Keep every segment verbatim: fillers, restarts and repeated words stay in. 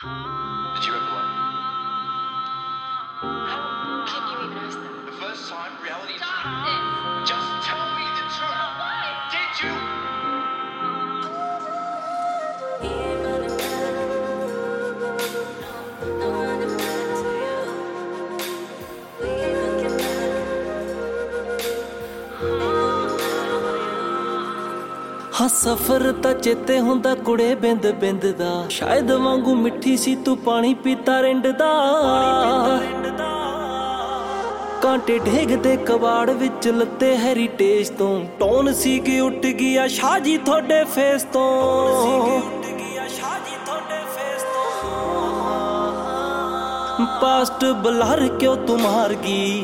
Did you ever like? How can you even ask that? The first time reality Stop T V. this! Just tell me the truth. Why? Did you? ਹਾਂ ਸਫ਼ਰ ਤਾਂ ਚੇਤੇ ਹੁੰਦਾ ਕੁੜੇ ਬਿੰਦ ਬਿੰਦ ਦਾ ਸ਼ਾਇਦ ਵਾਂਗੂ ਮਿੱਠੀ ਸੀ ਤੂੰ ਪਾਣੀ ਪੀਤਾ ਰਿੰਡ ਦਾ ਕਾਂਟੇ ਢੇਗਦੇ ਕਬਾੜ ਵਿੱਚ ਲੱਤੇ ਹੈਰੀਟੇਜ ਤੋਂ ਟੋਨ ਸੀ ਕਿ ਉੱਟ ਗਿਆ ਸ਼ਾਜੀ ਤੁਹਾਡੇ ਫੇਸ ਤੋਂ ਪਾਸਟ ਬਲਰ ਕਿਉਂ ਤੂੰ ਮਾਰ ਗਈ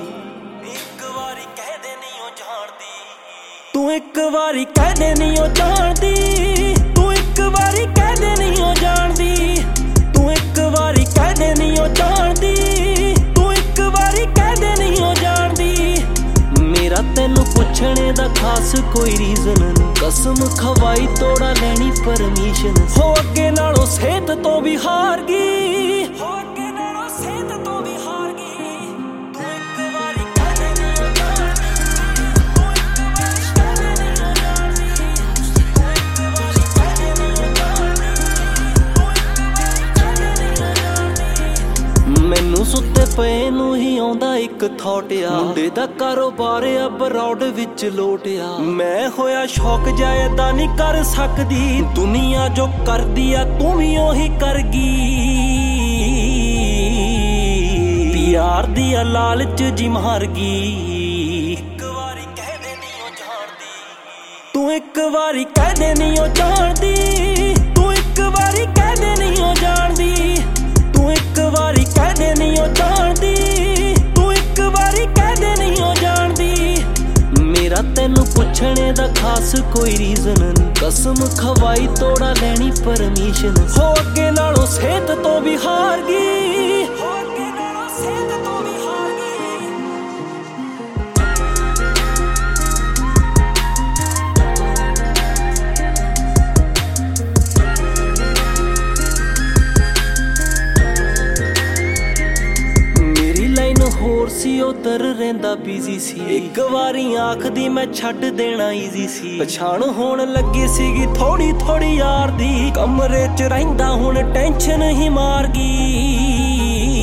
ਤੂੰ ਇੱਕ ਵਾਰੀ ਕਹਿ ਦੇ ਨਹੀਂ ਉਹ ਜਾਣਦੀ ਤੂੰ ਇੱਕ ਵਾਰੀ ਕਹਿ ਦੇ ਨਹੀਂ ਉਹ ਜਾਣਦੀ ਤੂੰ ਇੱਕ ਵਾਰੀ ਕਹਿ ਦੇ ਨਹੀਂ ਉਹ ਜਾਣਦੀ ਤੂੰ ਇੱਕ ਵਾਰੀ ਕਹਿ ਦੇ ਨਹੀਂ ਉਹ ਜਾਣਦੀ ਮੇਰਾ ਤੈਨੂੰ ਪੁੱਛਣੇ ਦਾ ਖਾਸ ਕੋਈ ਰੀਜ਼ਨ ਨਹੀਂ ਕਸਮ ਖਵਾਈ ਤੋੜਾ ਲੈਣੀ ਪਰਮਿਸ਼ਨ ਹੋ ਅੱਗੇ ਨਾਲੋਂ ਸਿਹਤ ਤੋਂ ਵੀ ਹਾਰ ਗਈ ਹੋ ਅੱਗੇ ਨਾਲੋਂ ਸਿਹਤ ਤੋਂ ਵੀ ਹਾਰ ਗਈ ਤੂੰ ਇੱਕ ਵਾਰੀ ਕਹਿ ਦੇ ਨਹੀਂ ਉਹ ਜਾਣਦੀ ਮੈਨੂੰ ਸੁੱਤੇ ਪਏ ਨੂੰ ਹੀ ਆਉਂਦਾ ਇੱਕ ਥੌਟ ਆ ਮੁੰਡੇ ਦਾ ਕਾਰੋਬਾਰ ਆ ਬਰੌਡ ਵਿੱਚ ਲੋਟਿਆ ਮੈਂ ਹੋਇਆ ਸ਼ੌਕ ਜਾਇਦਾ ਨਹੀਂ ਕਰ ਸਕਦੀ ਦੁਨੀਆ ਜੋ ਕਰਦੀ ਆ ਤੂੰ ਵੀ ਉਹੀ ਕਰ ਗਈ ਪਿਆਰ ਦੀ ਆ ਲਾਲਚ ਜੀ ਮਾਰ ਗਈ ਇੱਕ ਵਾਰੀ ਕਹਿ ਦੇ ਨਹੀਂ ਉਹ ਜਾਣਦੀ ਤੂੰ ਇੱਕ ਵਾਰੀ ਕਹਿ ਦੇ ਨਹੀਂ ਉਹ ਜਾਣਦੀ ਤੂੰ ਇੱਕ ਵਾਰੀ ਕਹਿ ਦੇ ਨਹੀਂ ਉਹ ਜਾਣਦੀ ਤੂੰ ਇੱਕ ਵਾਰੀ ਕਹਿ ਦੇ ਨਹੀਂ ਉਹ ਜਾਣਦੀ ਤੂੰ ਇੱਕ ਵਾਰੀ ਕਹਿ ਦੇ ਨਹੀਂ ਉਹ ਜਾਣਦੀ ਮੇਰਾ ਤੈਨੂੰ ਪੁੱਛਣੇ ਦਾ ਖਾਸ ਕੋਈ ਰੀਜ਼ਨ ਨਹੀਂ ਕਸਮ ਖਵਾਈ ਤੋੜਾ ਲੈਣੀ ਪਰਮਿਸ਼ਨ ਹੋ ਅੱਗੇ ਨਾਲੋਂ ਸਿਹਤ ਤੋਂ ਵੀ ਹਾਰ ਗਈ ਹੋ ਅੱਗੇ ਨਾਲੋਂ ਸਿਹਤ ਤੋਂ ਵੀ ਹਾਰ ਗਈ ਹੋਰ ਸੀ ਉਧਰ ਰਹਿੰਦਾ ਬਿਜ਼ੀ ਸੀ ਇੱਕ ਵਾਰੀ ਆਖਦੀ ਮੈਂ ਛੱਡ ਦੇਣਾ ਈਜ਼ੀ ਸੀ ਪਛਾਣ ਹੋਣ ਲੱਗੀ ਸੀਗੀ ਥੋੜੀ ਥੋੜੀ ਯਾਰ ਦੀ ਕਮਰੇ 'ਚ ਰਹਿੰਦਾ ਹੁਣ ਟੈਨਸ਼ਨ ਹੀ ਮਾਰ ਗਈ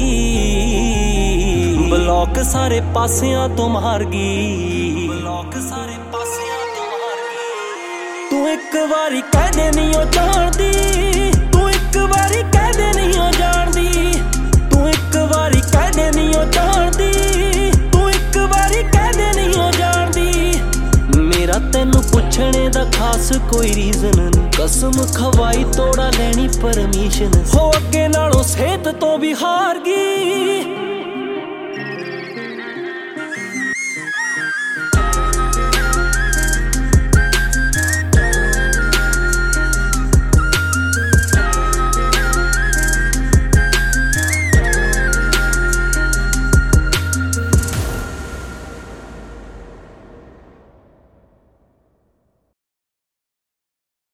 ਬਲੌਕ ਸਾਰੇ ਪਾਸਿਆਂ ਤੋਂ ਮਾਰ ਗਈ ਬਲੌਕ ਸਾਰੇ ਪਾਸਿਆਂ ਤੋਂ ਮਾਰ ਗਈ ਤੂੰ ਇੱਕ ਵਾਰੀ ਕਹਿ ਦੇ ਨਹੀਂ ਉਹ ਜਾਣਦੀ ਤੂੰ ਇੱਕ ਵਾਰੀ ਕਹਿ ਦੇ ਨਹੀਂ ਉਹ ਜਾਣਦੀ ਤੂੰ ਇੱਕ ਵਾਰੀ ਕਹਿ ਦੇ ਨਹੀਂ ਉਹ ਜਾਣਦੀ ਤੂੰ ਇੱਕ ਵਾਰੀ ਕਹਿ ਦੇ ਨਹੀਂ ਉਹ ਜਾਣਦੀ ਮੇਰਾ ਤੈਨੂੰ ਪੁੱਛਣੇ ਦਾ ਖਾਸ ਕੋਈ ਰੀਜ਼ਨ ਨਹੀਂ ਕਸਮ ਖਵਾਈ ਤੋੜਾ ਲੈਣੀ ਪਰਮਿਸ਼ਨ ਹੋ ਅੱਗੇ ਨਾਲੋਂ ਸਿਹਤ ਤੋਂ ਵੀ ਹਾਰ ਗਈ